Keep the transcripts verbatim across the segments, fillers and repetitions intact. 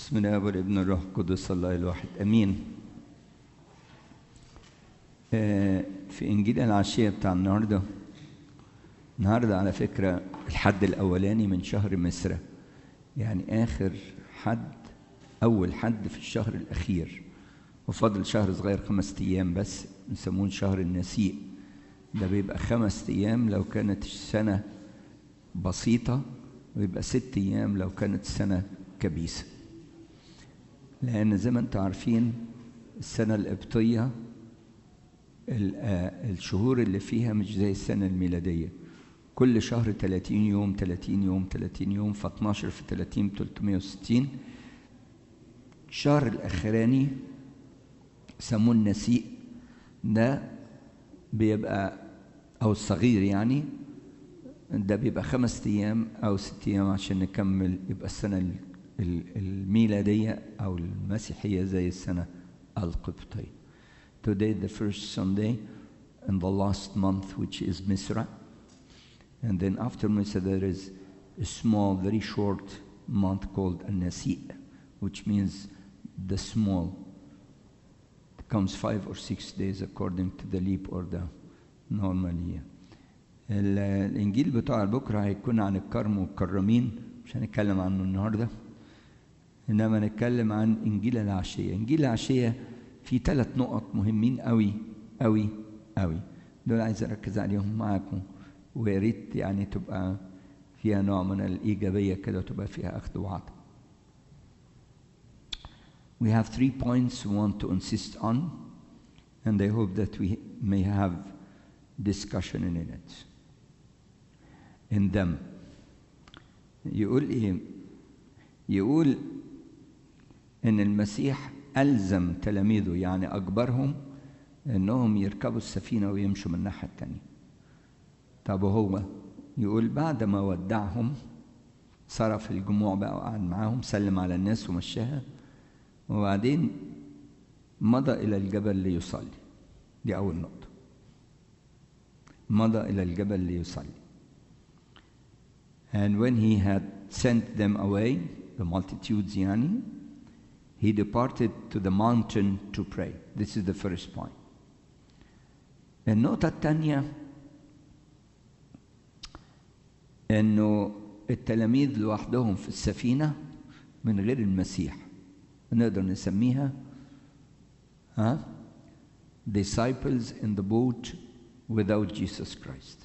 بسم الله والابن الروح القدس الله الواحد امين. في انجيل العشيه بتاع النهارده النهارده على فكره الحد الاولاني من شهر مصر، يعني اخر حد اول حد في الشهر الاخير، وفضل شهر صغير خمس ايام بس بنسموه شهر النسيء. ده بيبقى خمس ايام لو كانت السنه بسيطه، ويبقى ست ايام لو كانت السنه كبيسه، لأن زي ما انتم عارفين السنة القبطية الشهور اللي فيها مش زي السنة الميلادية. كل شهر ثلاثين يوم ثلاثين يوم ثلاثين يوم، ف اتناشر في ثلاثين ثلاثمائة وستين. الشهر الأخراني سموه النسيء، ده بيبقى أو الصغير يعني، ده بيبقى خمس أيام أو ست أيام عشان نكمل يبقى السنة الميلادية أو المسيحية زي السنة القبطية. Today the first Sunday in the last month, which is Misra, and then after Misra there is a small, very short month called An-Nasi, which means the small. It comes five or six days according to the leap or the normal year. الإنجيل بتاع بكرة هيكون عن الكرم والكرمين، مش هنتكلم عنه النهارده، إنما نتكلم عن إنجيل العشية. إنجيل العشية فيه ثلاث نقط مهمين أوي أوي أوي، دول عايز أركز عليهم معاكم، ويا ريت يعني تبقى فيها نوع من الإيجابية كده وتبقى فيها أخذ وعطاء. We have three points we want to insist on, and I hope that we may have discussion in it. In them. يقول إيه؟ يقول إن المسيح ألزم تلاميذه، يعني أجبرهم إنهم يركبوا السفينة ويمشوا من الناحية التانية. طب وهو يقول بعد ما ودعهم صرف الجموع بقى وقعد معاهم، سلم على الناس ومشاها، وبعدين مضى إلى الجبل ليصلي. دي أول نقطة، مضى إلى الجبل ليصلي. And when he had sent them away, the multitudes يعني, he departed to the mountain to pray. This is the first point. النقطة الثانية إنه التلاميذ لوحدهم في السفينة من غير المسيح، نقدر نسميها ها disciples in the boat without Jesus Christ.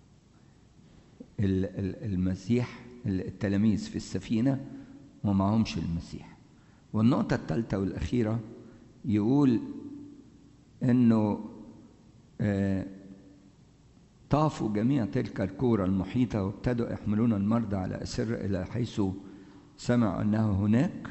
المسيح التلاميذ في السفينة ومعهمش المسيح. والنقطة الثالثة والأخيرة يقول إنه آه طافوا جميع تلك الكورة المحيطة وابتدوا يحملون المرضى على أسر إلى حيث سمعوا أنه هناك.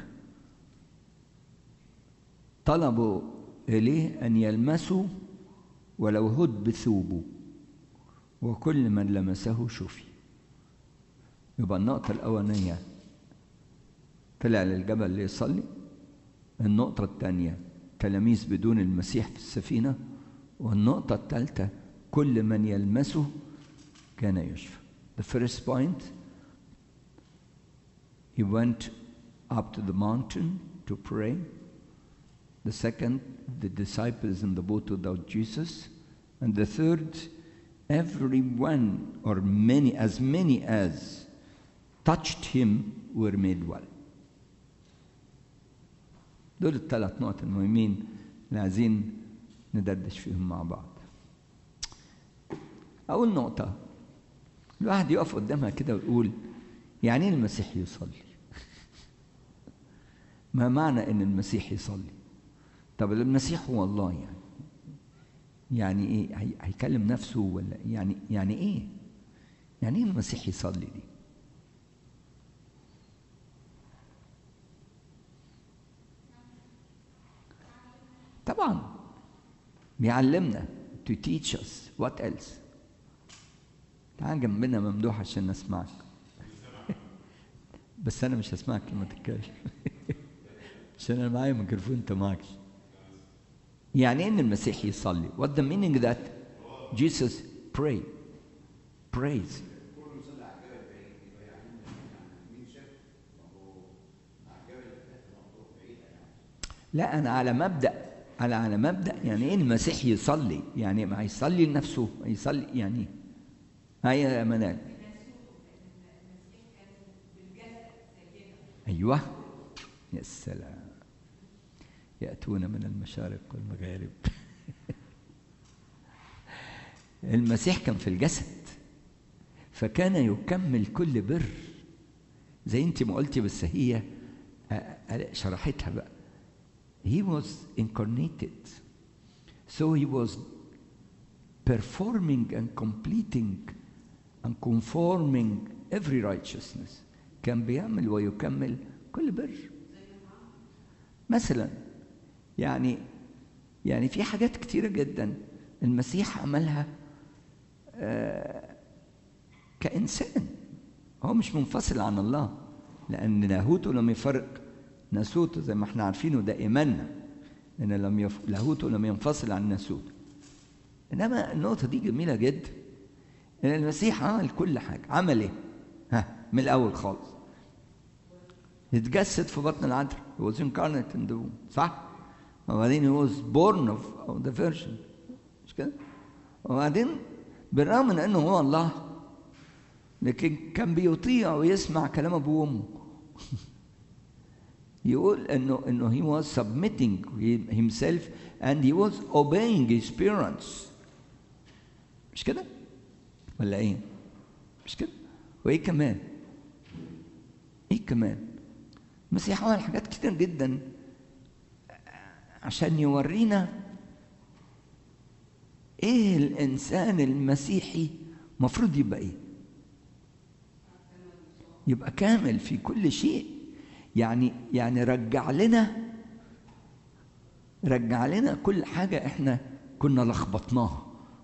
طلبوا إليه أن يلمسوا ولو هد بثوبه، وكل من لمسه شفي. يبقى النقطة الأولانية طلع للجبل ليصلي، النقطة الثانية تلاميذ بدون المسيح في السفينة، والنقطة الثالثة كل من يلمسه كان يشفى. The first point, he went up to the mountain to pray. The second, the disciples in the boat without Jesus. And the third, everyone or many, as many as touched him were made well. دول الثلاث نقط المهمين اللي عايزين ندردش فيهم مع بعض. أول نقطة، الواحد يقف قدامها كده ويقول يعني إيه المسيح يصلي؟ ما معنى إن المسيح يصلي؟ طب المسيح هو الله يعني يعني إيه؟ هيكلم نفسه ولا يعني يعني إيه؟ يعني إيه المسيح يصلي دي؟ طبعا بيعلمنا to teach us. what else؟ تعال جنبنا ممدوح عشان نسمعك. بس أنا مش هسمعك لما تتكلم عشان أنا معايا ميكروفون أنت معكش. يعني إيه إن المسيح يصلي؟ what the meaning that Jesus pray prays. لا أنا على مبدأ على على مبدأ يعني إيه المسيح يصلي؟ يعني ما يصلي لنفسه، يصلي يعني هاي يا منال. أيوه يا سلام، يأتون من المشارق والمغارب. المسيح كان في الجسد، فكان يكمل كل بر زي انت ما قلتي، بس هي شرحتها بقى. He was incarnated, so he was performing and completing and conforming every righteousness. كان بيعمل ويكمل كل بر. مثلا يعني يعني في حاجات كتيرة جدا المسيح عملها آه كإنسان، هو مش منفصل عن الله، لأن لاهوته لم يفرق ناسوته زي ما احنا عارفينه، ده إيماننا إن لم يف... لاهوته لم ينفصل عن ناسوته. إنما النقطة دي جميلة جدا، إن المسيح عمل كل حاجة. عمل إيه؟ ها من الأول خالص اتجسد في بطن العذراء، he was incarnate in the womb، صح؟ وبعدين he was born of, of the virgin، مش كده؟ وبعدين بالرغم من إنه هو الله، لكن كان بيطيع ويسمع كلام أبوه وأمه. يقول إنه إنه he was submitting himself and he was obeying his parents، مش كده؟ ولا إيه؟ مش كده؟ وإيه كمان؟ إيه كمان؟ المسيح عمل حاجات كتير جدا عشان يورينا إيه الإنسان المسيحي مفروض يبقى إيه؟ يبقى كامل في كل شيء. يعني يعني رجع لنا رجع لنا كل حاجة إحنا كنا لخبطناها.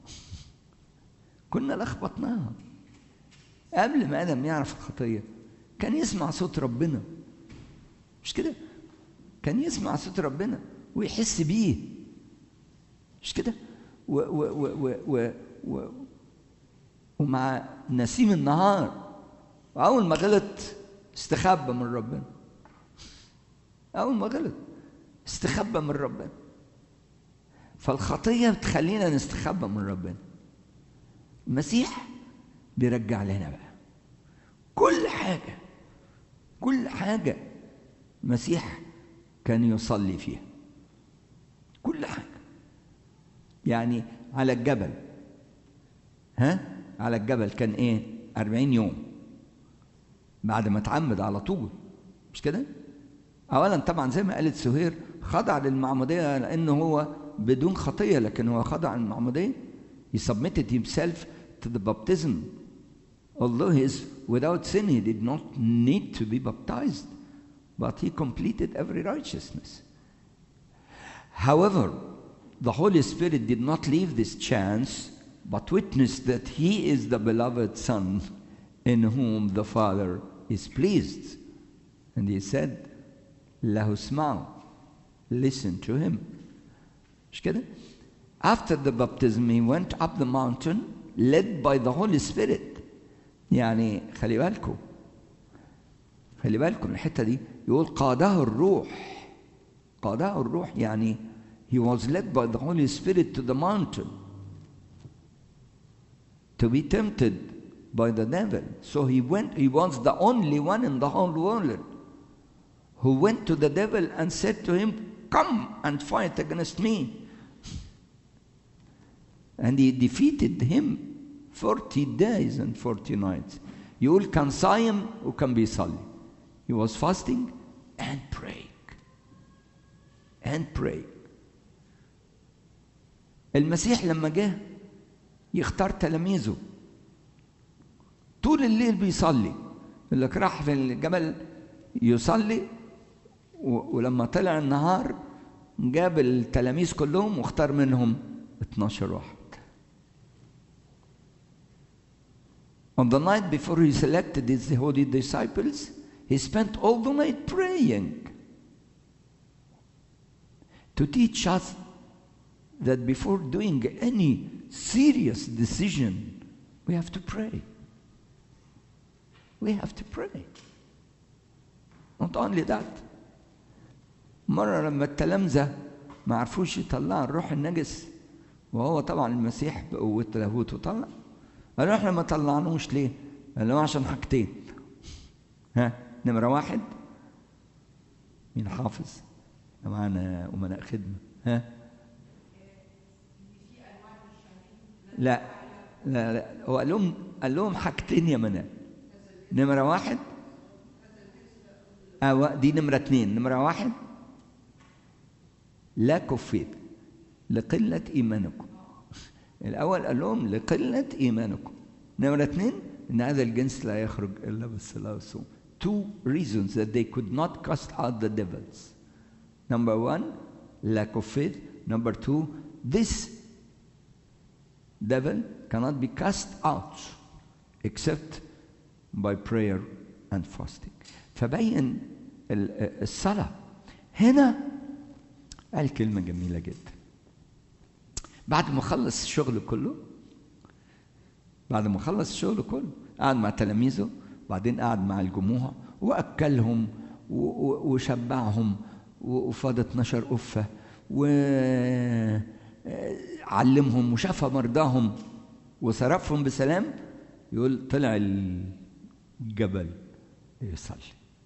كنا لخبطناها قبل ما آدم يعرف الخطية. كان يسمع صوت ربنا، مش كده؟ كان يسمع صوت ربنا ويحس بيه، مش كده؟ و و و و و و ومع نسيم النهار، وأول ما غلط استخبى من ربنا. أول ما غلط استخبى من ربنا. فالخطية بتخلينا نستخبى من ربنا. المسيح بيرجع لنا بقى كل حاجة، كل حاجة المسيح كان يصلي فيها، كل حاجة. يعني على الجبل، ها على الجبل كان ايه؟ أربعين يوم بعد ما اتعمد على طول، مش كده؟ اولا طبعا زي ما قالت سهير خضع للمعمودية لانه هو بدون خطية، لكن هو خضع للمعمودية. he submitted himself to the baptism. Although he is without sin, he did not need to be baptized, but he completed every righteousness. However, the Holy Spirit did not leave this chance, but witnessed that he is the beloved Son in whom the Father is pleased. And he said, له اسمعوا, listen to him. مش كده؟ After the baptism, he went up the mountain led by the Holy Spirit. يعني خلي بالكم خلي بالكم الحتة دي، يقول قاده الروح. قاده الروح يعني he was led by the Holy Spirit to the mountain to be tempted by the devil. So he went, he was the only one in the whole world who went to the devil and said to him, come and fight against me. And he defeated him forty days and forty nights. يقول كان صايم وكان بيصلي. He was fasting and praying. And praying. المسيح لما جه يختار تلاميذه طول الليل بيصلي. يقول لك راح في الجبل يصلي، ولما طلع النهار جاب التلاميذ كلهم واختار منهم اتناشر واحد. On the night before he selected his holy disciples, he spent all the night praying to teach us that before doing any serious decision, we have to pray. We have to pray. Not only that, مرة لما التلامذة ما عرفوش يطلعوا الروح النجس، وهو طبعا المسيح بقوة لاهوته طلع، قالوا احنا ما طلعناهوش ليه؟ قالوا عشان حاجتين. ها، نمرة واحد، مين حافظ؟ معانا أمناء خدمة. ها؟ لا لا لا، هو قال لهم قال لهم حاجتين يا منال. نمرة واحد، أو دي نمرة اتنين. نمرة واحد، لا كفيت لقلة إيمانكم. الأول قال لهم لقلة إيمانكم. نمرة اتنين، إن هذا الجنس لا يخرج إلا بالصلاة والصوم. Two reasons that they could not cast out the devils. Number one, lack of faith. Number two, this devil cannot be cast out except by prayer and fasting. فبين الصلاة هنا. قال كلمة جميلة جدا بعد ما خلص الشغل كله. بعد ما خلص الشغل كله قعد مع تلاميذه، وبعدين قعد مع الجموع وأكلهم وشبعهم وفاض اتناشر قفة وعلمهم وشفى مرضاهم وصرفهم بسلام. يقول طلع الجبل يصلي.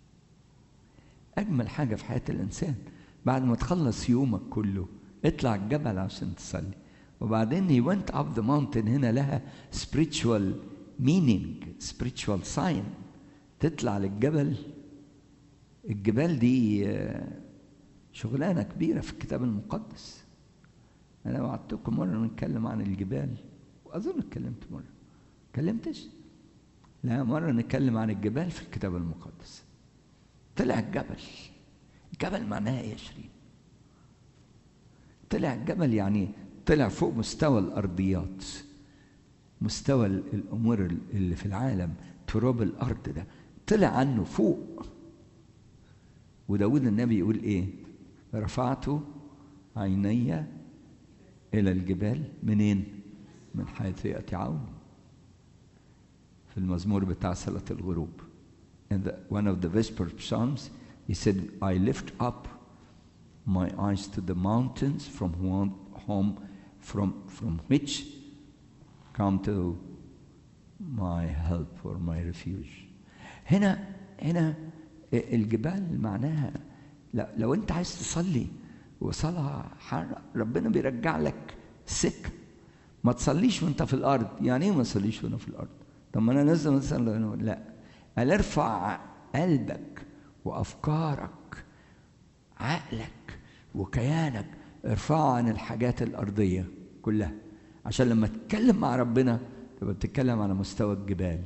أجمل حاجة في حياة الإنسان بعد ما تخلص يومك كله اطلع الجبل عشان تصلي. وبعدين he went up the mountain. هنا لها spiritual meaning, spiritual sign. تطلع للجبل. الجبال دي شغلانة كبيرة في الكتاب المقدس. أنا وعدتكم مرة نتكلم عن الجبال، وأظن اتكلمت مرة. اتكلمتش؟ لا، مرة نتكلم عن الجبال في الكتاب المقدس. طلع الجبل. الجبل معناها ايه يا شيرين؟ طلع الجبل يعني طلع فوق مستوى الأرضيات، مستوى الأمور اللي في العالم، تراب الأرض ده طلع عنه فوق. وداود النبي يقول ايه؟ رفعت عيني إلى الجبال. منين؟ من حيث يأتي عوني. في المزمور بتاع صلاة الغروب. In the, one of the Vesper Psalms, he said, I lift up my eyes to the mountains from home, from, from which come to my help or my refuge. هنا هنا الجبال معناها لو انت عايز تصلي وصلاة حارة ربنا بيرجع لك سكة. ما تصليش وانت في الارض. يعني ايه ما تصليش وانا في الارض؟ طب ما انا لازم اصلي. لا، قال ارفع قلبك وافكارك، عقلك وكيانك، ارفعه عن الحاجات الارضيه كلها، عشان لما تتكلم مع ربنا تبقى بتتكلم على مستوى الجبال.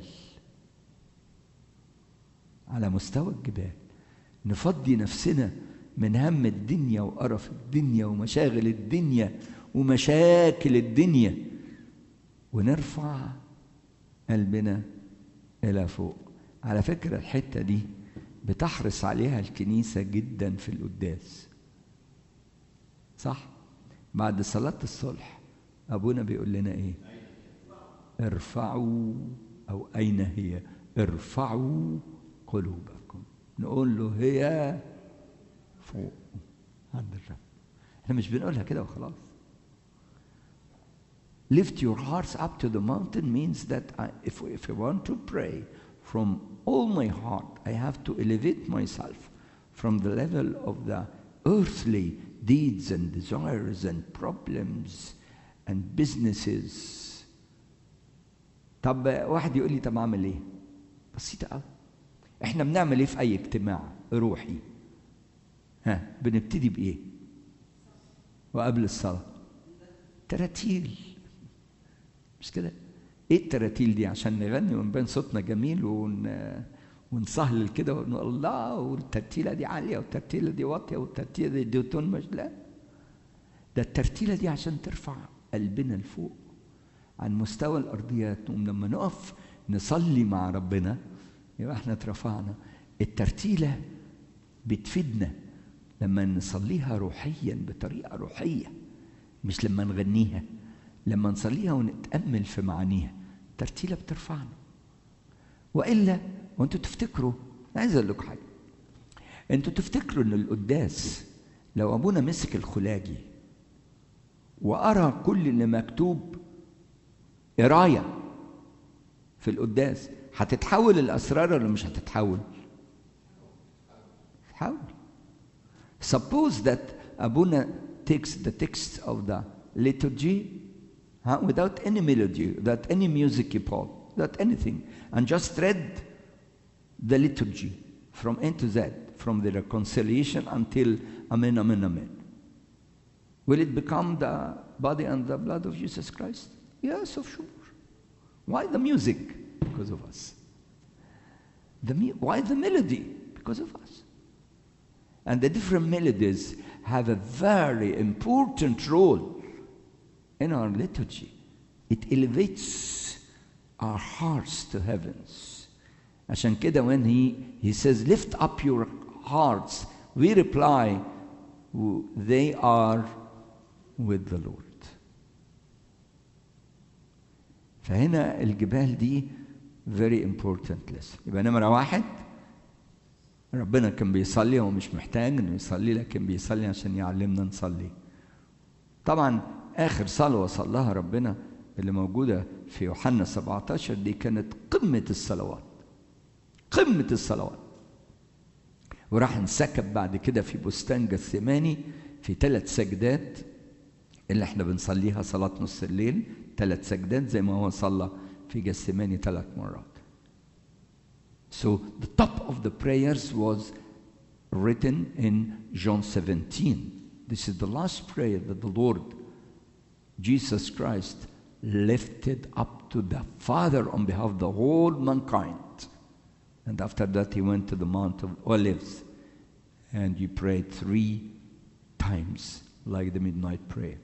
على مستوى الجبال. نفضي نفسنا من هم الدنيا وقرف الدنيا ومشاغل الدنيا ومشاكل الدنيا، ونرفع قلبنا إلى فوق. على فكرة الحتة دي بتحرص عليها الكنيسة جدا في القداس، صح؟ بعد صلاة الصلح أبونا بيقول لنا إيه؟ ارفعوا، أو أين هي؟ ارفعوا قلوبكم. نقول له هي فوق عند الرب. احنا مش بنقولها كده وخلاص. Lift your hearts up to the mountain means that I, if, if I want to pray from all my heart, I have to elevate myself from the level of the earthly deeds and desires and problems and businesses. طب واحد يقول لي طب اعمل ايه؟ بسيطة قوي. احنا بنعمل ايه في اي اجتماع روحي؟ ها، بنبتدي بايه؟ وقبل الصلاة تراتيل، مش كده؟ ايه التراتيل دي؟ عشان نغني ونبان صوتنا جميل ون... ونسهلل كده ونقول الله، والترتيلة دي عالية والترتيلة دي واطية والترتيلة دي تون. مش لا، ده الترتيلة دي عشان ترفع قلبنا لفوق عن مستوى الأرضيات. ولما نقف نصلي مع ربنا يبقى احنا اترفعنا. الترتيلة بتفيدنا لما نصليها روحيا بطريقة روحية، مش لما نغنيها. لما نصليها ونتأمل في معانيها الترتيلة بترفعنا. وإلا وانتوا تفتكروا، عايز اقول لكم حاجة، انتوا تفتكروا ان القداس لو أبونا مسك الخلاجي وقرأ كل اللي مكتوب قراية في القداس، هتتحول الأسرار ولا مش هتتحول؟ تتحول. Suppose that أبونا takes the text of the liturgy huh, without any melody, without any music Paul, without anything, and just read the liturgy from A to Z, from the reconciliation until Amen, Amen, Amen. Will it become the body and the blood of Jesus Christ? Yes, of sure. Why the music? Because of us. The me- why the melody? Because of us. And the different melodies have a very important role in our liturgy. It elevates our hearts to heavens. عشان كده when he, he says, lift up your hearts, we reply, they are with the Lord. فهنا الجبال دي very important lesson. يبقى نمرة واحد، ربنا كان بيصلي، هو مش محتاج انه يصلي، لكن بيصلي عشان يعلمنا نصلي. طبعا اخر صلوه صلاها ربنا اللي موجوده في يوحنا سبعة عشر دي كانت قمه الصلوات، قمه الصلوات. وراح انسكب بعد كده في بستان جثماني في ثلاث سجدات اللي احنا بنصليها صلاه نص الليل، ثلاث سجدات زي ما هو صلى في جثماني ثلاث مرات. So the top of the prayers was written in John seventeen. This is the last prayer that the Lord Jesus Christ lifted up to the Father on behalf of the whole mankind. And after that he went to the Mount of Olives and he prayed three times like the midnight prayer.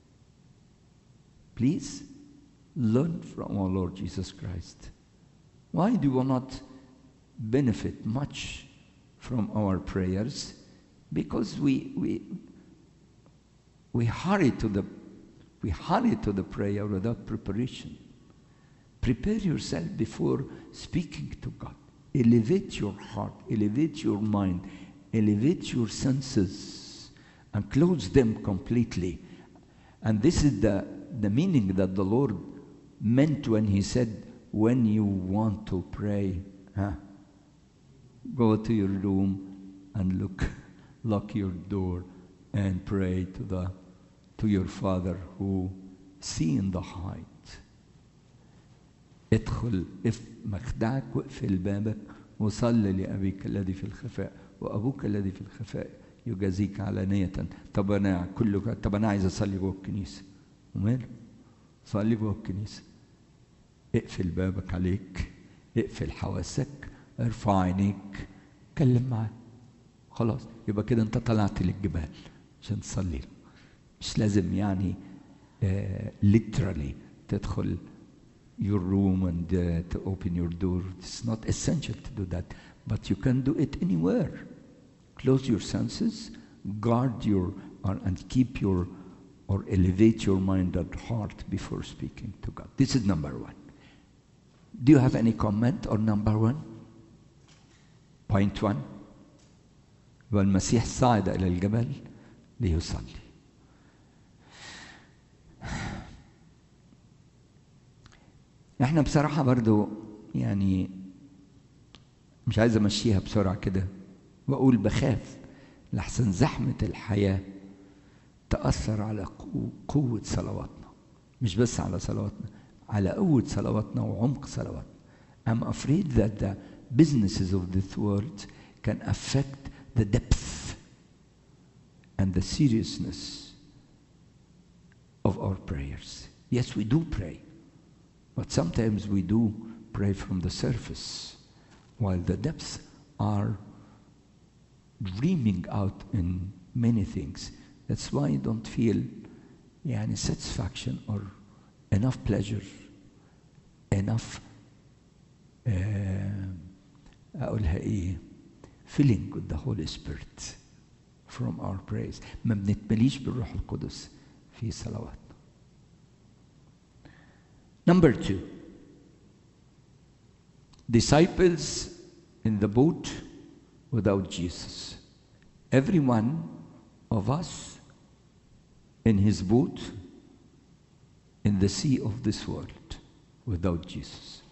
Please learn from our Lord Jesus Christ. Why do we not benefit much from our prayers? Because we we we hurry to the we hurry to the prayer without preparation. Prepare yourself before speaking to God. Elevate your heart, elevate your mind, elevate your senses, and close them completely. And this is the, the meaning that the Lord meant when he said, when you want to pray, huh, go to your room and look, lock your door and pray to the to your Father who see in the height. ادخل اف مخدعك واقفل بابك وصل لأبيك الذي في الخفاء وأبوك الذي في الخفاء يجازيك علانية. طب أنا كله طب أنا عايز أصلي جوه الكنيسة، وماله؟ صلي جوه الكنيسة. اقفل بابك عليك، اقفل حواسك، ارفع عينيك، كلم معاه. خلاص يبقى كده أنت طلعت للجبال عشان تصلي له. مش لازم يعني uh, literally تدخل your room and uh, to open your door. It's not essential to do that, but you can do it anywhere. Close your senses, guard your uh, and keep your or elevate your mind and heart before speaking to God. This is number one. Do you have any comment on number one? Point one. والمسيح صعد إلى الجبل ليصلي. احنا بصراحة برضو يعني مش عايز امشيها بسرعة كده واقول بخاف لحسن زحمة الحياة تأثر على قوة صلواتنا، مش بس على صلواتنا، على قوة صلواتنا وعمق صلواتنا. I'm afraid that the businesses of this world can affect the depth and the seriousness of our prayers. Yes, we do pray. But sometimes we do pray from the surface, while the depths are dreaming out in many things. That's why you don't feel يعني satisfaction or enough pleasure, enough uh, أقولها إيه filling with the Holy Spirit from our praise. ما بنتمليش بالروح القدس في صلوات. Number two, disciples in the boat without Jesus. Every one of us in his boat in the sea of this world without Jesus.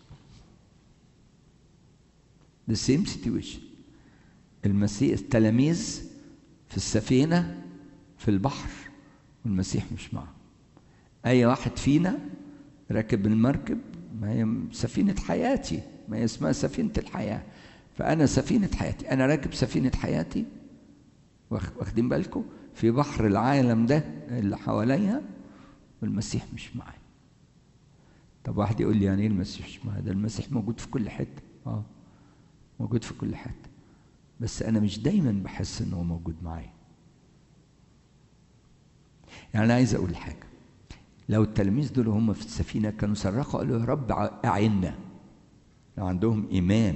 The same situation. المسيح التلاميذ في السفينة في البحر والمسيح مش معه. أي واحد فينا راكب المركب، ما هي سفينة حياتي، ما هي اسمها سفينة الحياة. فأنا سفينة حياتي، أنا راكب سفينة حياتي، واخدين بالكم، في بحر العالم ده اللي حواليا والمسيح مش معي. طب واحد يقول لي يعني ايه المسيح مش معي؟ ده المسيح موجود في كل حتة. اه موجود في كل حتة، بس أنا مش دايما بحس إنه موجود معايا. يعني أنا عايز أقول حاجة، لو التلاميذ دول هم في السفينة كانوا صرخوا قالوا يا رب أعنا، لو عندهم إيمان،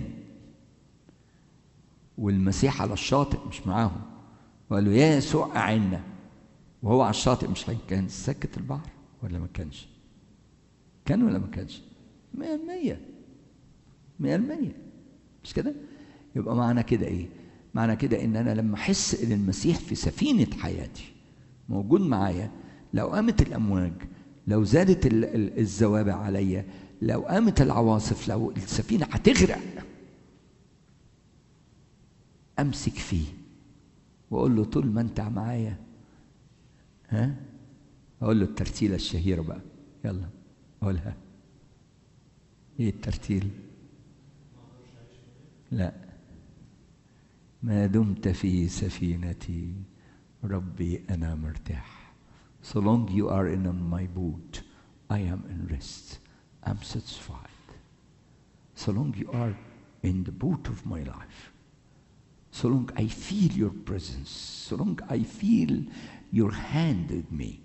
والمسيح على الشاطئ مش معاهم وقالوا يا يسوع أعنا، وهو على الشاطئ، مش كان سكت البحر ولا ما كانش؟ كان ولا ما كانش؟ مية المية مية المية مش كده؟ يبقى معنى كده إيه؟ معنى كده إن أنا لما أحس إن المسيح في سفينة حياتي موجود معايا، لو قامت الأمواج، لو زادت الزوابع عليا، لو قامت العواصف، لو السفينة هتغرق، أمسك فيه وأقول له طول ما أنت معايا، ها؟ أقول له الترتيلة الشهيرة بقى، يلا أقولها. إيه الترتيل؟ لا، ما دمت في سفينتي ربي أنا مرتاح. So long you are in my boat, I am in rest. I'm satisfied. So long you are in the boat of my life, so long I feel your presence, so long I feel your hand with me.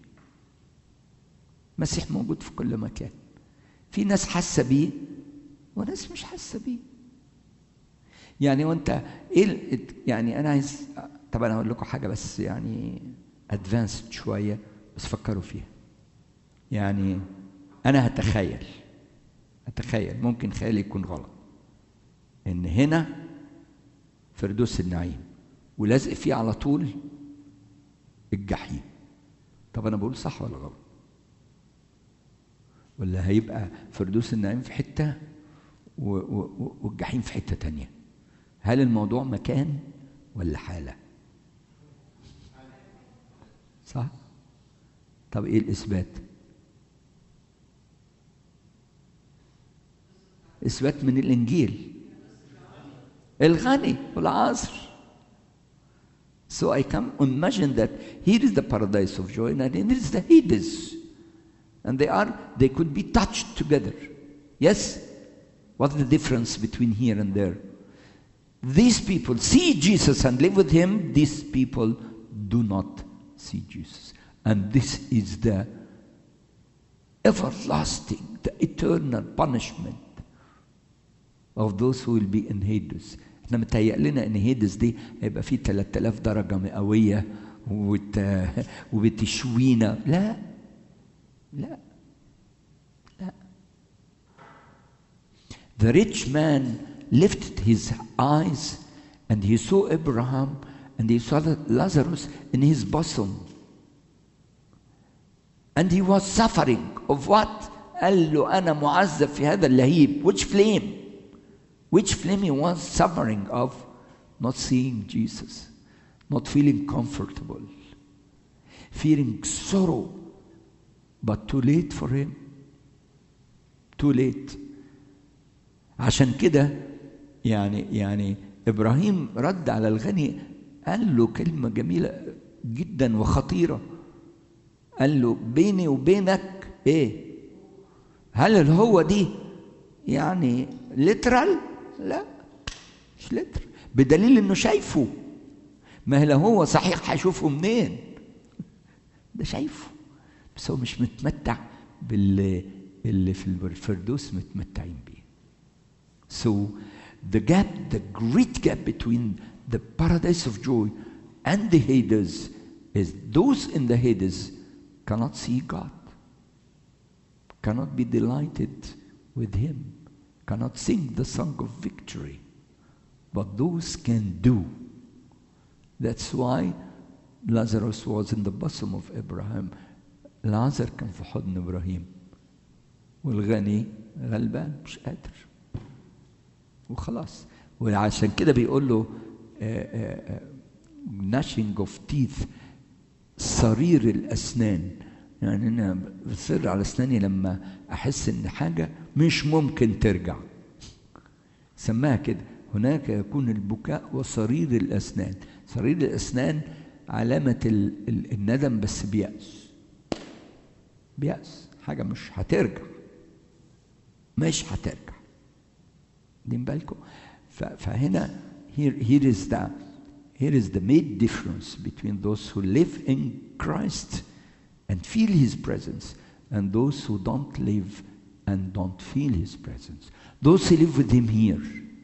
مسيح موجود في كل مكان. في ناس حاسة بيه وناس مش حاسة بيه. يعني وانت ايه يعني، انا عايز طبعا اقول لكم حاجة بس يعني ادفانسد شوية، بس فكروا فيها. يعني انا هتخيل هتخيل ممكن خيالي يكون غلط، ان هنا فردوس النعيم ولازق فيه على طول الجحيم. طب انا بقول صح ولا غلط؟ ولا هيبقى فردوس النعيم في حتة والجحيم في حتة تانية؟ هل الموضوع مكان ولا حالة؟ صح؟ طب ايه الإثبات؟ إثبات من الإنجيل، الغني والعاصر. So I can imagine that here is the paradise of joy and here is the Hades, and they are they could be touched together. Yes, what's the difference between here and there? These people see Jesus and live with him. These people do not see Jesus, and this is the everlasting, the eternal punishment of those who will be in Hades. احنا متهيأ لنا ان هيدس دي هيبقى فيه ثلاثة آلاف درجة مئوية وبت... وبتشوينا. لا لا لا. The rich man lifted his eyes and he saw Abraham and he saw Lazarus in his bosom, and he was suffering of what? قال له أنا معذب في هذا اللهيب. Which flame? Which flame he was suffering of? Not seeing Jesus, not feeling comfortable, feeling sorrow, but too late for him. Too late. عشان كده يعني يعني إبراهيم رد على الغني، قال له كلمة جميلة جدا وخطيرة. قال له بيني وبينك ايه؟ هل الهو دي يعني ليترال؟ لا مش لتر، بدليل انه شايفه. ما لو هو صحيح هيشوفه منين؟ ده شايفه، بس هو مش متمتع باللي اللي في الفردوس متمتعين بيه. So the gap, the great gap between the paradise of joy and the Hades is those in the Hades cannot see God, cannot be delighted with him, cannot sing the song of victory, but those can do. That's why Lazarus was in the bosom of Abraham. لازر كان في حضن إبراهيم، والغني غلبان مش قادر وخلاص. وعشان كده بيقول له gnashing of teeth، صرير الأسنان. يعني أنا بصر على أسناني لما أحس إن حاجة مش ممكن ترجع، سماها كده. هناك يكون البكاء وصرير الأسنان. صرير الأسنان علامة الندم، بس بيأس، بيأس، حاجة مش هترجع، مش هترجع. دين بالكم؟ فهنا here here is the here is the main difference between those who live in Christ and feel His presence and those who don't live and don't feel His presence. Those who live with Him here,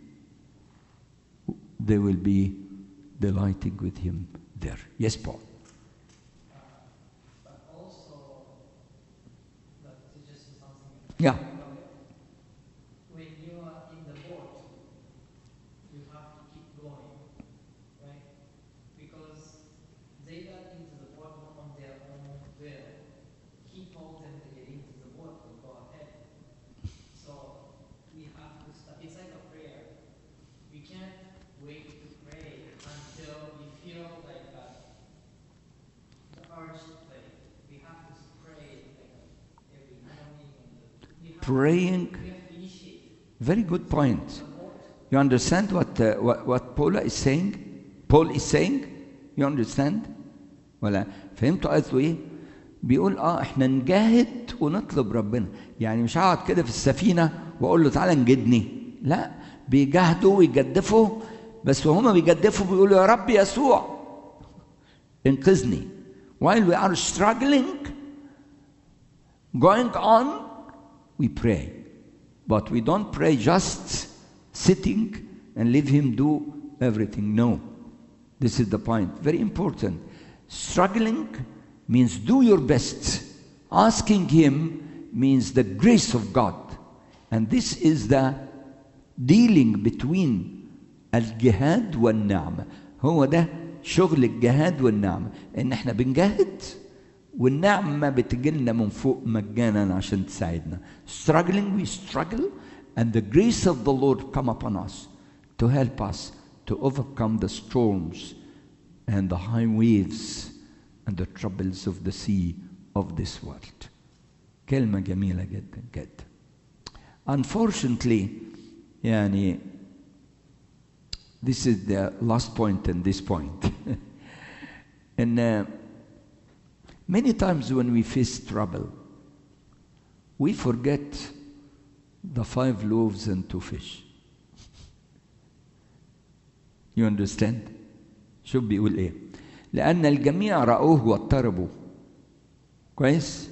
they will be delighting with Him there. Yes, Paul. Uh, but also, but to just something. Yeah. When you are in the boat, you have to keep going, right? Because they got into the boat on their own will. He told them to get into the boat and go ahead. So we have to start. It's like a prayer. We can't wait to pray until we feel like uh, the urge to pray. We have to pray like every morning. And we have Praying. To, we have to initiate. Very good point. You understand what, uh, what what Paul is saying? Paul is saying. You understand? ولا فهمتوا قصده ايه؟ بيقول اه احنا نجاهد ونطلب ربنا. يعني مش هقعد كده في السفينه واقول له تعالى نجدني. لا، بيجاهدوا ويجدفوا، بس وهما بيجدفوا بيقولوا يا رب يسوع انقذني. While we are struggling, going on, we pray. But we don't pray just sitting and leave Him do everything. No. This is the point. Very important. Struggling means do your best. Asking Him means the grace of God. And this is the dealing between الجهاد والنعمة. هو ده شغل الجهاد والنعمة، إن إحنا بنجاهد والنعمة بتجيلنا من فوق مجانا عشان تساعدنا. Struggling, we struggle, and the grace of the Lord come upon us to help us to overcome the storms and the high waves and the troubles of the sea of this world. كلمة جميلة جدا جدا. Unfortunately, يعني this is the last point and this point. And uh, many times when we face trouble, we forget the five loaves and two fish. You understand? شو بيقول ايه؟ لأن الجميع رأوه واضطربوا. كويس؟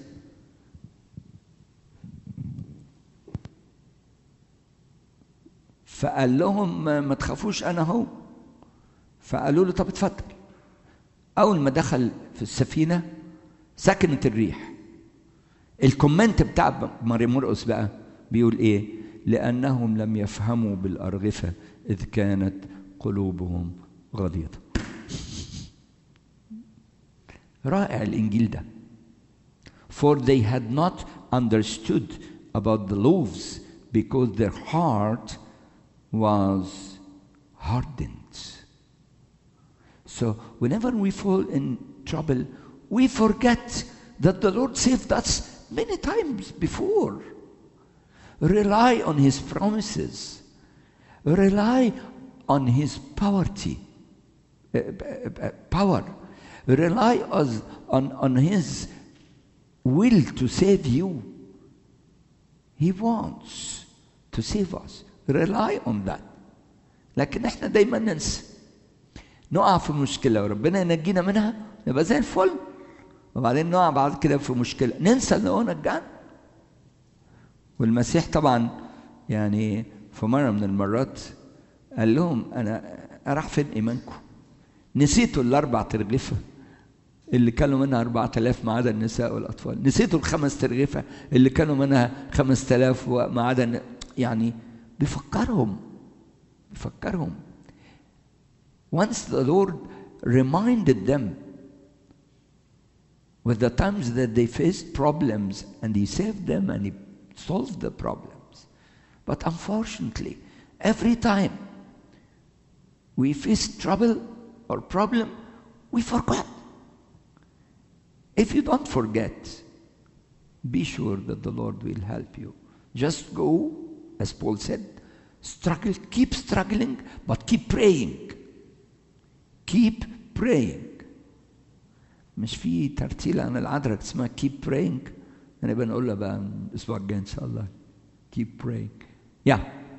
فقال لهم ما تخافوش أنا هو. فقالوا له طب اتفضل. أول ما دخل في السفينة سكنت الريح. الكومنت بتاع ماري مرقس بقى بيقول ايه؟ لأنهم لم يفهموا بالأرغفة إذ كانت قلوبهم غليظة. رائع الإنجيل ده. For they had not understood about the loaves because their heart was hardened. So whenever we fall in trouble, we forget that the Lord saved us many times before. Rely on His promises. Rely on His poverty, uh, uh, power. Rely on, on, on His will to save you. He wants to save us. Rely on that. لكن احنا دايما ننسى. نقع في مشكلة وربنا ينجينا منها نبقى زي الفل، وبعدين نقع بعد كده في مشكلة ننسى ان هو نجانا. والمسيح طبعا يعني في مرة من المرات قال لهم انا راح فين ايمانكم؟ نسيتوا الاربع ترغيفة اللي كانوا منها أربعة آلاف ما عدا النساء والاطفال؟ نسيتوا الخمس ترغيفة اللي كانوا منها خمسة آلاف وما عدا، يعني بيفكرهم بيفكرهم. Once the Lord reminded them with the times that they faced problems and he saved them and he solved the problems. But unfortunately, every time we face trouble or problem, we forgot. If you don't forget, be sure that the Lord will help you. Just go, as Paul said, struggle, keep struggling, but keep praying. Keep praying. مش في ترتيلة عن العذراء اسمها keep praying. أنا بنقولها بقى الأسبوع الجاي إن شاء الله. Keep praying. Yeah.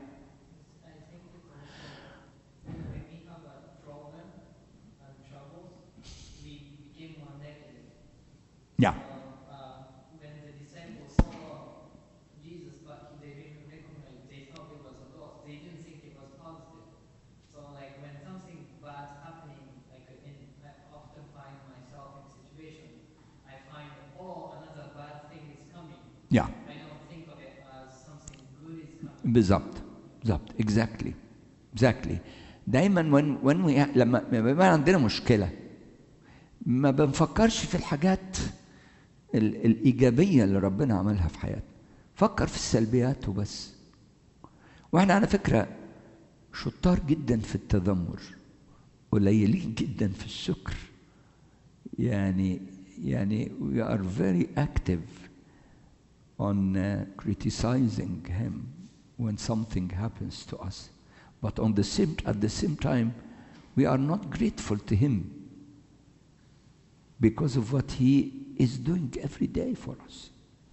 Yeah. So, uh, when the disciples saw Jesus, but they didn't recognize, they thought it was a ghost. They didn't think it was positive. So, like when something bad's happening, like in, I often find myself in situations, I find, oh, another bad thing is coming. Yeah. I don't think of it as something good is coming. بالضبط. بالضبط. Exactly. Exactly. دايما when when we لما بيبقى عندنا مشكلة ما بنفكرش في الحاجات الإيجابية اللي ربنا عملها في حياتنا. فكر في السلبيات وبس. واحنا على فكرة شطار جدا في التذمر، قليلين جدا في الشكر. يعني يعني we are very active on uh, criticizing him when something happens to us. But on the same, at the same time, we are not grateful to him because of what he is doing every day for us.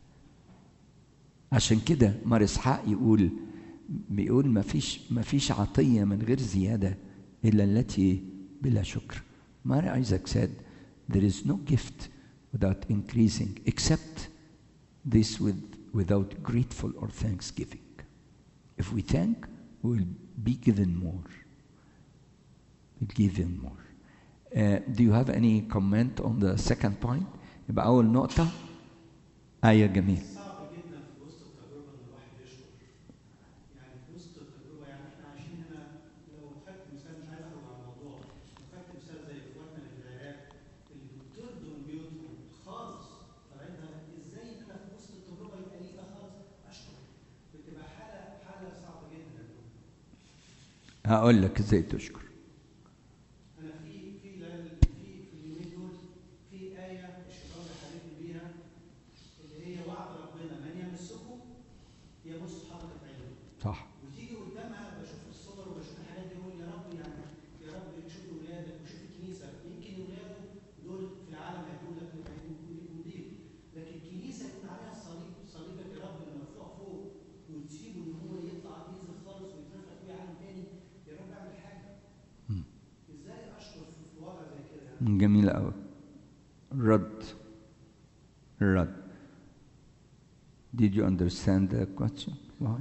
عشان كده مار إسحاق يقول بيقول ما فيش ما فيش عطية من غير زيادة إلا التي بلا شكر. مار Isaac said there is no gift without increasing except this with without grateful or thanksgiving. If we thank, we will be given more. We'll give him more. Uh, do you have any comment on the second point? يبقى أول نقطة آية جميل. صعب جدا في وسط التجربة إن الواحد يشكر. يعني في وسط التجربة، يعني إحنا عايشين هنا، لو خدت مثال مش عايز أخرج عن الموضوع، لو خدت مثال زي إخواتنا اللي في العراق اللي بيطردوا من بيوتهم خالص، طالعين إزاي إن أنا في وسط التجربة الأليمة خالص أشكر؟ بتبقى حالة حالة صعبة جدا. هقول لك إزاي تشكر. صح. وتيجي قدامها بشوف الصور وبشوف الحاجات دي اقول يا رب، يعني يا رب شوف اولادك وشوف الكنيسه. يمكن اولاده دول في العالم هيكون لك يكون ليك، لكن الكنيسه يكون عليها الصليب، صليبك يا رب اللي مرفوع فوق، وتسيبه ان هو يطلع ينزل خالص ويترفع فيه عالم تاني. يا رب اعمل حاجه. ازاي اشكر في وضع زي كده يعني؟ جميل قوي. الرد الرد. Did you understand the question? Why?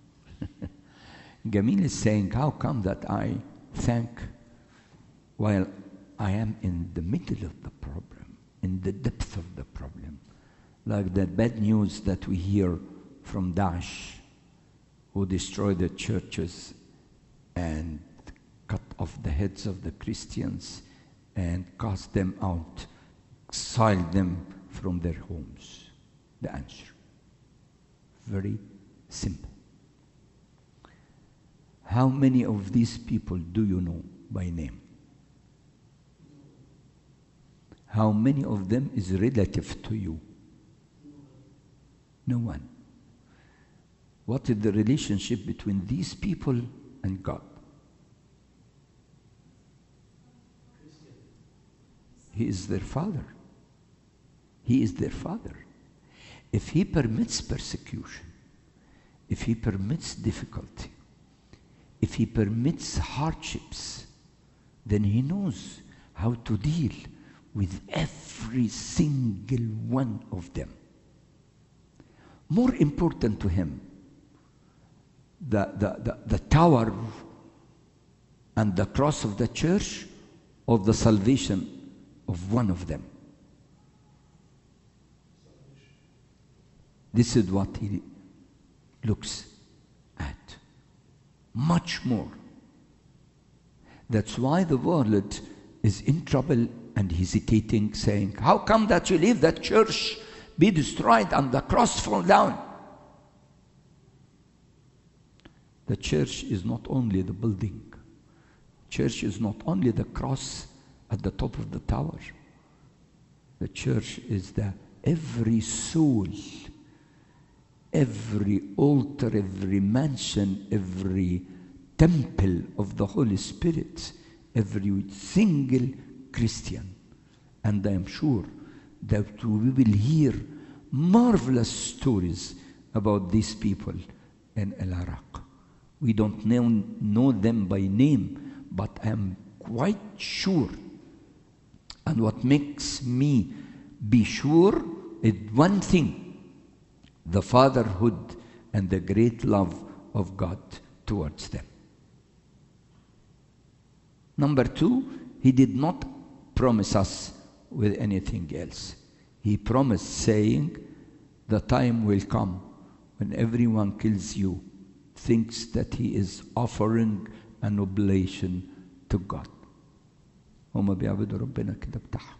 Jamil is saying, how come that I thank while I am in the middle of the problem, in the depth of the problem? Like the bad news that we hear from Daesh, who destroyed the churches and cut off the heads of the Christians and cast them out, exiled them from their homes. The answer, very simple. How many of these people do you know by name? How many of them is relative to you? No one. What is the relationship between these people and God? He is their father. He is their father. If he permits persecution, if he permits difficulty, if he permits hardships, then he knows how to deal with every single one of them. More important to him, the, the, the, the tower and the cross of the church, or the salvation of one of them. This is what he looks at. Much more. That's why the world is in trouble and hesitating, saying, how come that you leave that church be destroyed and the cross fall down? The church is not only the building. Church is not only the cross at the top of the tower. The church is the every soul, every altar, every mansion, every temple of the Holy Spirit, every single Christian. And I am sure that we will hear marvelous stories about these people in El Iraq. We don't know, know them by name, but I am quite sure. And what makes me be sure is one thing: the fatherhood and the great love of God towards them. Number two, he did not promise us with anything else. He promised, saying, the time will come when everyone kills you, thinks that he is offering an oblation to God. هما بيعبدوا ربنا كده بتاعهم.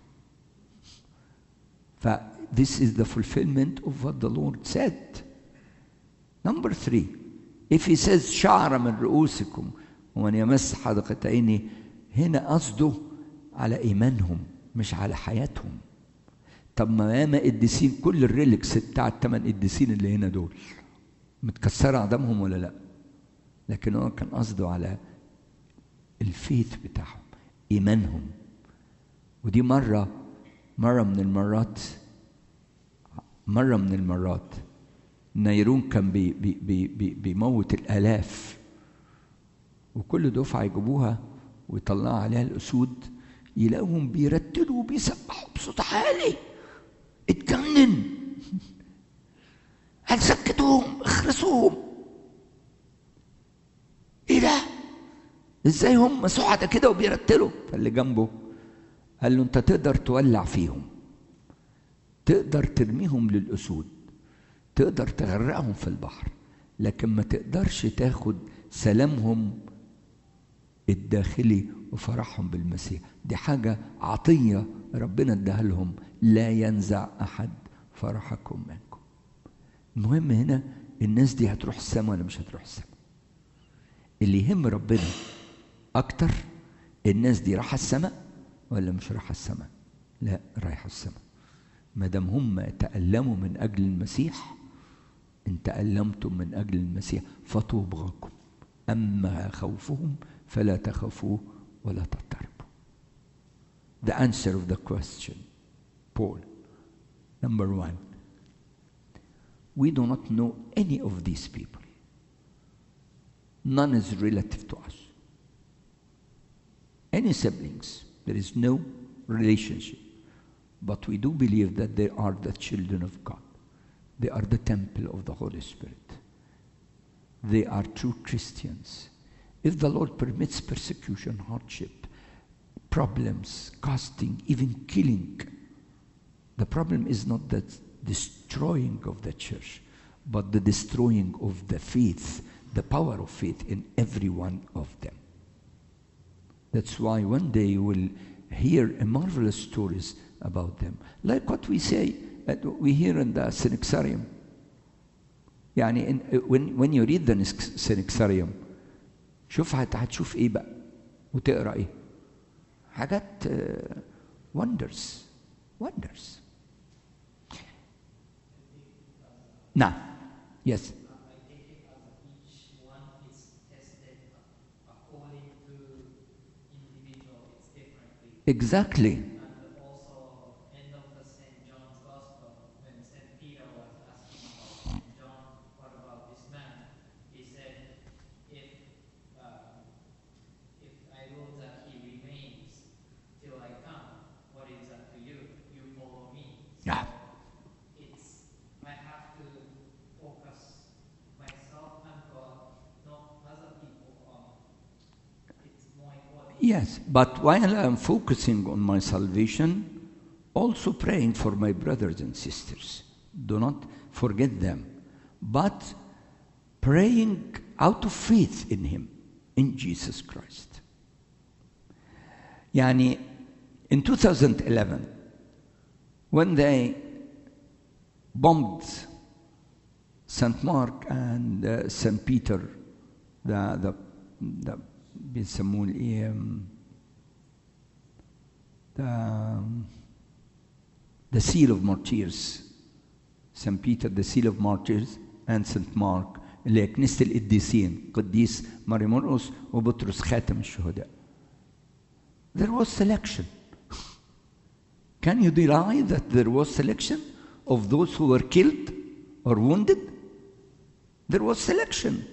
ف this is the fulfillment of what the Lord said. Number three, if he says شعر من رؤوسكم ومن يمس حدقة عيني، هنا قصده على إيمانهم مش على حياتهم. طب ما ياما قديسين، كل الريلكس بتاع الثمان قديسين اللي هنا دول متكسرة عدمهم ولا لا؟ لكن هو كان قصده على الفيث بتاعهم، إيمانهم. ودي مرة مرة من المرات مرة من المرات نيرون كان بي بي بي بي بيموت الآلاف، وكل دفعة يجيبوها ويطلعوا عليها الأسود، يلاقوهم بيرتلوا وبيسبحوا بصوت عالي. اتجنن، قال سكتوهم، اخرسوهم. ايه ده؟ ازاي هم سعدة كده وبيرتلوا؟ فاللي جنبه قال له انت تقدر تولع فيهم، تقدر ترميهم للأسود، تقدر تغرقهم في البحر، لكن ما تقدرش تاخد سلامهم الداخلي وفرحهم بالمسيح. دي حاجة عطية ربنا اداها لهم، لا ينزع أحد فرحكم منكم. المهم هنا الناس دي هتروح السماء ولا مش هتروح السماء؟ اللي يهم ربنا أكتر الناس دي راح السماء ولا مش راح السماء؟ لا، رايح السماء. ما دام هم تألموا من أجل المسيح، إن تألمتم من أجل المسيح فطوباكم، أما خوفهم فلا تخافوا ولا تضطربوا. The answer of the question, Paul. Number one, we do not know any of these people. None is relative to us. Any siblings, there is no relationship. But we do believe that they are the children of God. They are the temple of the Holy Spirit. They are true Christians. If the Lord permits persecution, hardship, problems, casting, even killing, the problem is not the destroying of the church, but the destroying of the faith, the power of faith in every one of them. That's why one day you will hear a marvelous stories about them. Like what we say, uh, we hear in the Synaxarium. يعني in, uh, when, when you read the Synaxarium, شوف هتشوف ايه بقى وتقرا ايه. حاجات uh, wonders wonders. نعم. Yes. Exactly. And also, end of the Saint John's Gospel, when Saint Peter was asking about Saint John, what about this man? He said, if uh, if I will that he remains till I come, what is that to you? You follow me. So Yeah. it's I have to focus myself and God, not other people on. It's more important. Yes, but while I'm focusing on my salvation, also praying for my brothers and sisters. Do not forget them. But praying out of faith in Him, in Jesus Christ. يعني In two thousand eleven, when they bombed Saint Mark and uh, Saint Peter, the the the بيسموه ايه the the seal of martyrs, Saint Peter the seal of martyrs and Saint Mark اللي هي كنيسة القديسين قديس ماري مرقس وبطرس خاتم الشهداء. There was selection. Can you deny that there was selection of those who were killed or wounded? There was selection.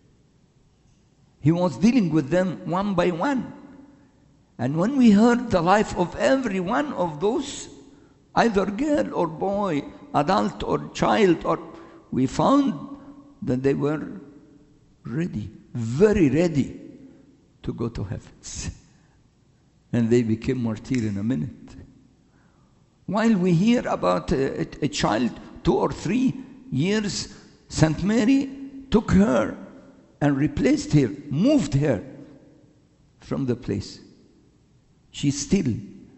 He was dealing with them one by one. And when we heard the life of every one of those, either girl or boy, adult or child, or we found that they were ready, very ready to go to heavens. And they became martyrs in a minute. While we hear about a, a, a child, two or three years, Saint Mary took her and replaced her, moved her from the place. She still,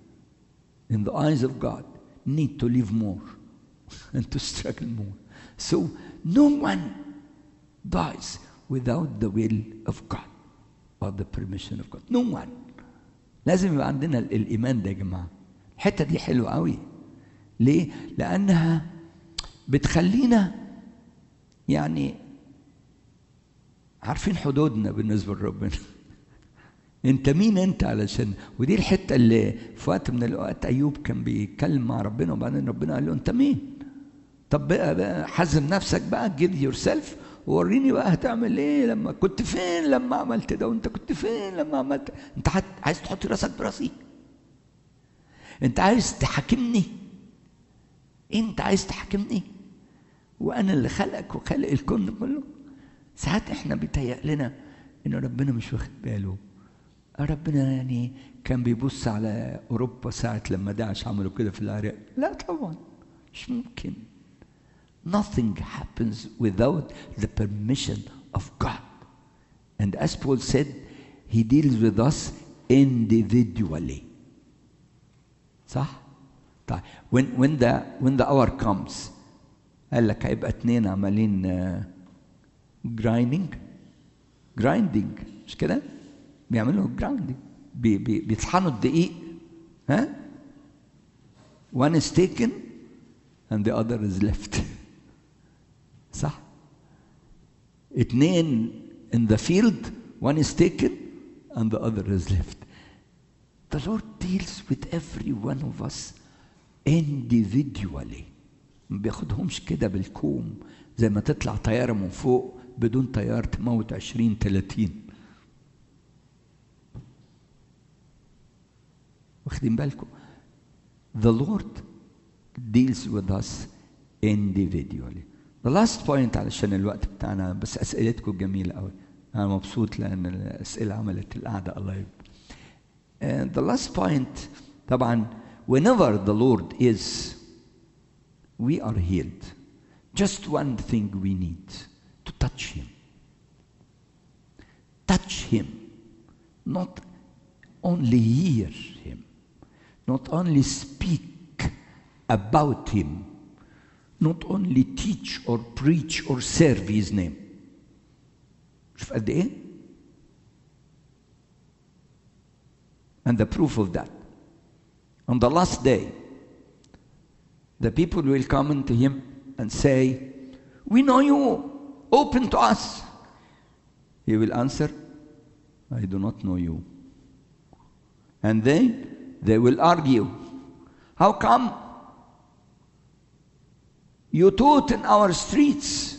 in the eyes of God, need to live more and to struggle more. So no one dies without the will of God or the permission of God. No one. لازم يبقى عندنا الإيمان ده يا جماعة. الحتة دي حلوة قوي. ليه؟ لأنها بتخلينا يعني عارفين حدودنا بالنسبة لربنا. انت مين انت علشان، ودي الحته اللي في وقت من الاوقات ايوب كان بيتكلم مع ربنا وبعدين ربنا قال له انت مين؟ طب بقى, بقى حزم نفسك بقى، جيف يور سيلف ووريني بقى هتعمل ايه، لما كنت فين لما عملت ده، وانت كنت فين لما عملت، انت حت... عايز تحط راسك براسي؟ انت عايز تحاكمني؟ انت عايز تحاكمني وانا اللي خلقك وخلق الكون كله؟ ساعات احنا بيتهيأ لنا ان ربنا مش واخد باله. ربنا يعني كان بيبص على اوروبا ساعه لما داعش عملوا كده في العراق. لا طبعا مش ممكن. Nothing happens without the permission of God. And as Paul said, he deals with us individually. صح؟ طيب when when the when the hour comes قال لك هيبقى اتنين عمالين uh, grinding grinding مش كده؟ بيعملوا جراوندنج، بي بي بيطحنوا الدقيق، ها؟ one is taken and the other is left. صح؟ اتنين in the field, one is taken and the other is left. The Lord deals with every one of us individually. ما بياخدهمش كده بالكوم زي ما تطلع طيارة من فوق بدون طيار تموت عشرين تلاتين. واخدين بالكم؟ The Lord deals with us individually. The last point علشان الوقت بتاعنا، بس أسئلتكم جميلة قوي. أنا مبسوط لأن الأسئلة عملت القعدة الله يبارك. And the last point طبعا whenever the Lord is, we are healed. Just one thing we need, to touch Him. Touch Him. Not only hear Him. Not only speak about Him. Not only teach or preach or serve His name. شوف قد إيه؟ And the proof of that, on the last day, the people will come unto Him and say, "We know you, open to us." He will answer, "I do not know you." And then they will argue, "How come you taught in our streets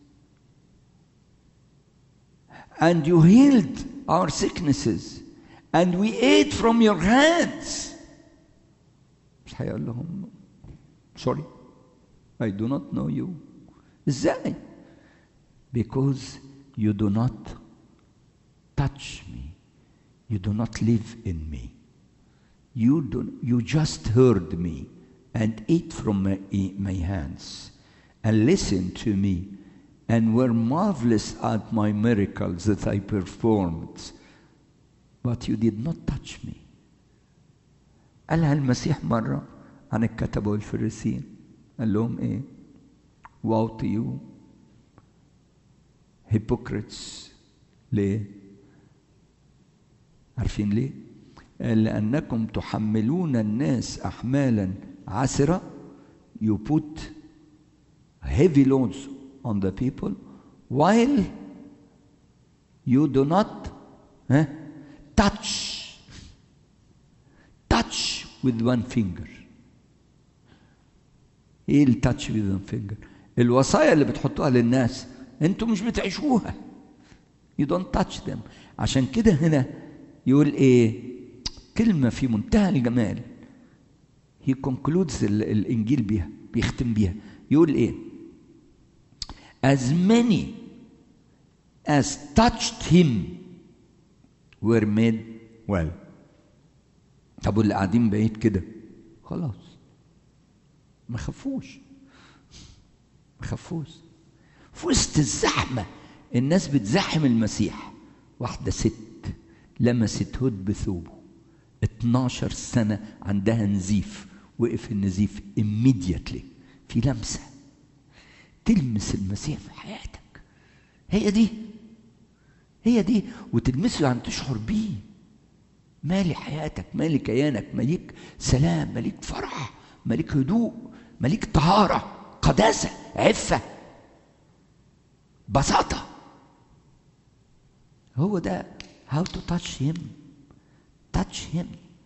and you healed our sicknesses and we ate from your hands?" مش هيقول لهم sorry, I do not know you. ازاي؟ Because you do not touch me. You do not live in me. You do, you just heard me and ate from my, my hands and listened to me and were marvelous at my miracles that I performed. But you did not touch me. قالها المسيح مرة عن الكتبة والفريسيين، قال لهم ايه؟ واو تو يو hypocrites. ليه؟ عارفين ليه؟ قال لأنكم تحملون الناس أحمالا عسرة. You put heavy loads on the people while you do not huh, touch touch with one finger. ايه التاتش with one finger؟ الوصايا اللي بتحطوها للناس انتوا مش بتعيشوها. You don't touch them. عشان كده هنا يقول ايه؟ كلمة في منتهى الجمال. He concludes الإنجيل بيها، بيختم بيها. يقول ايه؟ As many as touched him were made well. طب واللي قاعدين بعيد كده خلاص ما خافوش، ما خافوش. في وسط الزحمة الناس بتزحم المسيح، واحدة ست لمست هد بثوبه، اتناشر سنة عندها نزيف، وقف النزيف immediately في لمسة. تلمس المسيح في حياتك، هي دي هي دي وتلمسه يعني تشعر بيه. مالي حياتك، مالي كيانك، ماليك سلام، ماليك فرح، ماليك هدوء، ماليك طهارة، قداسة، عفة، بساطة. هو ده how to touch him. touch him.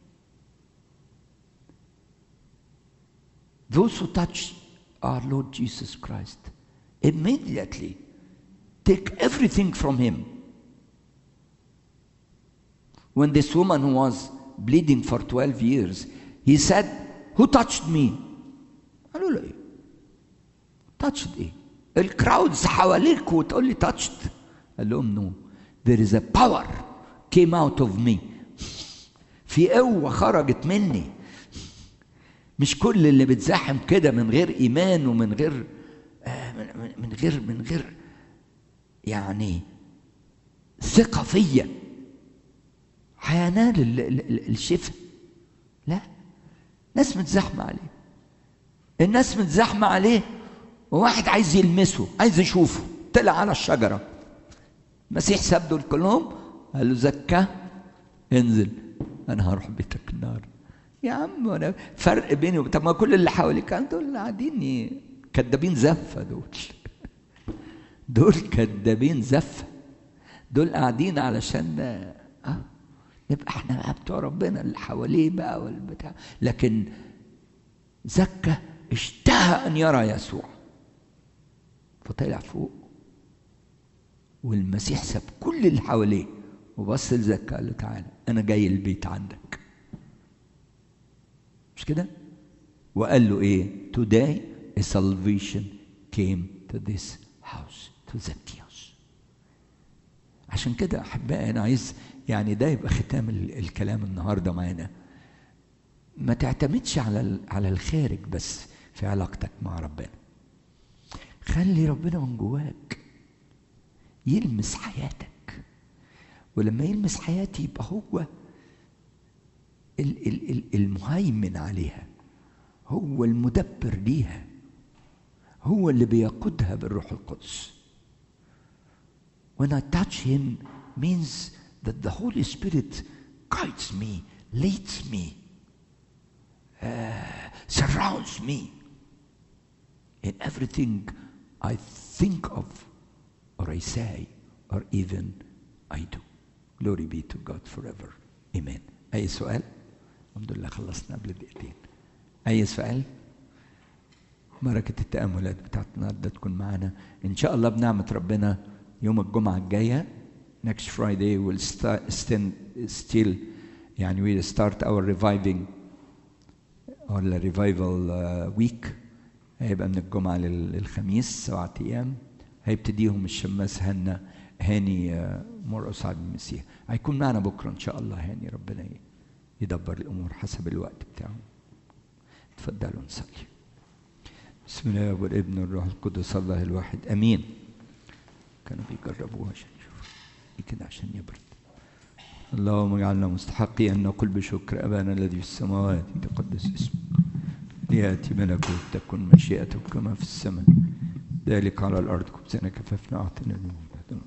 Those who touch our Lord Jesus Christ immediately take everything from him. When this woman who was bleeding for twelve years, he said, who touched me? قالوا له ايه؟ touched ايه؟ الكراودز حواليك وتقول لي touched. قال لهم no, there is a power came out of me. في قوة خرجت مني. مش كل اللي بتزاحم كده من غير إيمان ومن غير آه من, من غير من غير يعني ثقة فيا هينال الشفاء. لا، ناس متزحمة عليه، الناس متزحمة عليه، وواحد عايز يلمسه، عايز يشوفه، طلع على الشجرة. المسيح ساب دول كلهم، قال له زكى انزل، أنا هروح بيتك النهارده. يا عم أنا فرق بيني وبين، طب ما كل اللي حواليك دول قاعدين كدابين زفة، دول دول كدابين زفة، دول قاعدين علشان اه نبقى احنا بقى بتوع ربنا اللي حواليه بقى والبتاع. لكن زكى اشتهى ان يرى يسوع، فطلع فوق، والمسيح ساب كل اللي حواليه وبص لزكى قال له تعالى انا جاي البيت عندك، مش كده؟ وقال له ايه؟ today a salvation came to this house to Zacchaeus. عشان كده احبائي انا عايز يعني ده يبقى ختام الكلام النهارده معانا. ما تعتمدش على على الخارج بس في علاقتك مع ربنا. خلي ربنا من جواك يلمس حياتك، ولما يلمس حياتي يبقى هو المهيمن عليها، هو المدبر ليها، هو اللي بيقودها بالروح القدس. When I touch him means that the Holy Spirit guides me, leads me, uh, surrounds me in everything I think of or I say or even I do. Glory be to God forever. Amen. أي سؤال؟ الحمد لله خلصنا قبل دقيقتين. أي سؤال؟ بركة التأملات بتاعت النهارده تكون معنا إن شاء الله بنعمة ربنا. يوم الجمعة الجاية next Friday we'll start still يعني we'll start our reviving or the revival uh, week. هيبقى من الجمعة للخميس سبعة أيام. هيبتديهم الشماس هنا هاني مرقس عبد المسيح. هيكون معنا بكرة إن شاء الله هاني، ربنا يدبر الأمور حسب الوقت بتاعه. تفضلوا نصلي. بسم الله والابن والروح القدس الله الواحد امين. كانوا بيجربوها عشان يشوفوا كده عشان يبرد. اللهم اجعلنا مستحقين أن نقول بشكر أبانا الذي في السماوات يتقدس اسمك ليأتي ملكوتك تكن مشيئتك كما في السماء ذلك على الأرض خبزنا كفافنا أعطنا اليوم.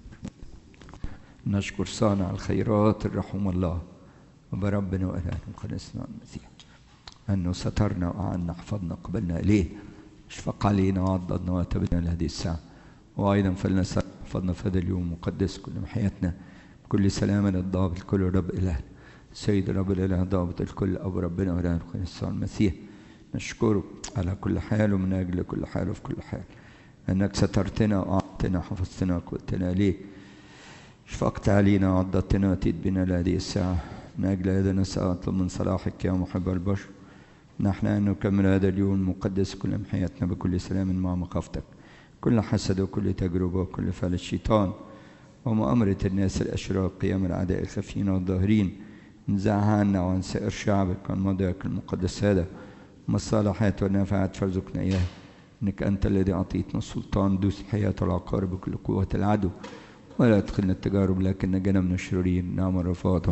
نشكر صانع الخيرات الرحوم الله وبربنا وإلهنا وخلصنا المسيح أنه سترنا وأعنا حفظنا قبلنا إليه اشفق علينا وعضدنا وتبنا لهذه الساعة وأيضا فلنسأل حفظنا في هذا اليوم وقدس كل حياتنا بكل سلامة الضابط كل رب إله سيد رب الإله ضابط الكل أبو ربنا وإلهنا وخلصنا المسيح. نشكرك على كل حال ومن أجل كل حال وفي كل حال أنك سترتنا وأعطتنا حفظتنا وقلتنا ليه شفقت علينا وعضدتنا وأتيت بنا لهذه الساعة. من أجل هذا نسأل أطلب من صلاحك يا محب البشر نحن أن نكمل هذا اليوم المقدس كل حياتنا بكل سلام مع مخافتك كل حسد وكل تجربة وكل فعل الشيطان ومؤامرة الناس الأشرار قيام الأعداء الخفيين والظاهرين انزعها عنا وعن سائر شعبك عن مضيق المقدس هذا والصالحات والنافعات فارزقنا إياها إنك أنت الذي أعطيتنا السلطان دوس الحياة والعقارب بكل قوة العدو ولا تدخلنا التجارب لكن نجنا من الشرير. نعم الرفاط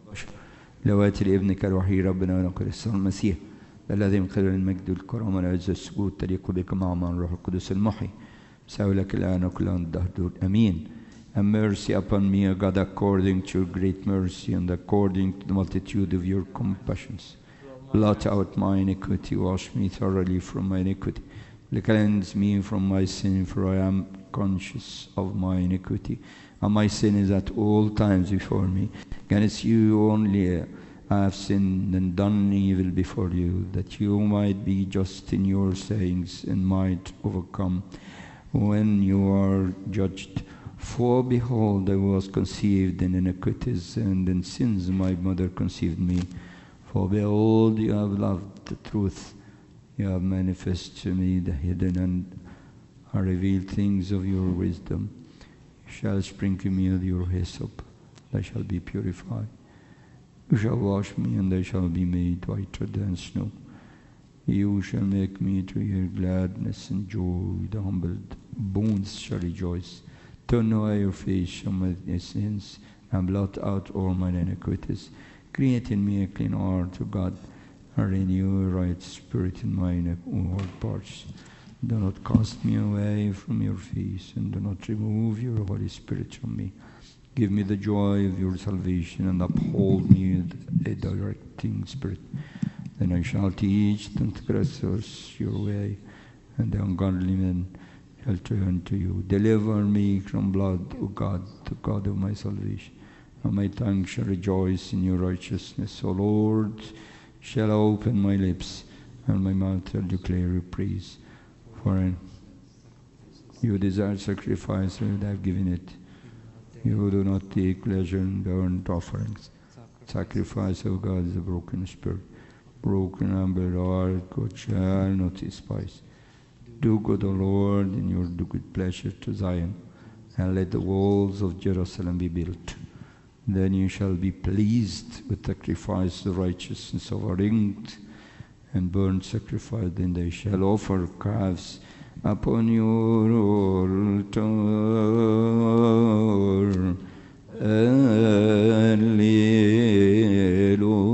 لواتي لابنك الوحيد ربنا ونقدس المسيح الذي من خلال المجد والكرامة والعز والسجود تليق بك مع من الروح القدس المحي سأل لك الآن وكل عن الدهر آمين. And mercy upon me, O God, according to your great mercy and according to the multitude of your compassions. Blot out my iniquity, wash me thoroughly from my iniquity. Cleanse me from my sin, for I am conscious of my iniquity. And my sin is at all times before me. Against you only I have sinned and done evil before you, that you might be just in your sayings and might overcome when you are judged. For behold, I was conceived in iniquities, and in sins my mother conceived me. For behold, you have loved the truth. You have manifested to me the hidden and revealed things of your wisdom. You shall sprinkle me with your hyssop, and I shall be purified. You shall wash me, and I shall be made whiter than snow. You shall make me to hear gladness and joy. The humbled bones shall rejoice. Turn away your face from my sins, and blot out all my iniquities. Create in me a clean heart, O God, and renew a right spirit in my inward parts. Do not cast me away from your face, and do not remove your Holy Spirit from me. Give me the joy of your salvation, and uphold me with a directing spirit. Then I shall teach the transgressors your way, and the ungodly men shall turn to you. Deliver me from blood, O God, the God of my salvation. And my tongue shall rejoice in your righteousness. O Lord, shall open my lips, and my mouth shall declare your praise. For you desire sacrifice, and I have given it. You do not take pleasure in burnt offerings. Sacrifice, O God, is a broken spirit. Broken and humble heart, God shall not despise. Do good, O Lord, in your good pleasure to Zion, and let the walls of Jerusalem be built. Then you shall be pleased with sacrifice of righteousness offering and burnt sacrifice. Then they shall offer calves upon your altar. Alleluia.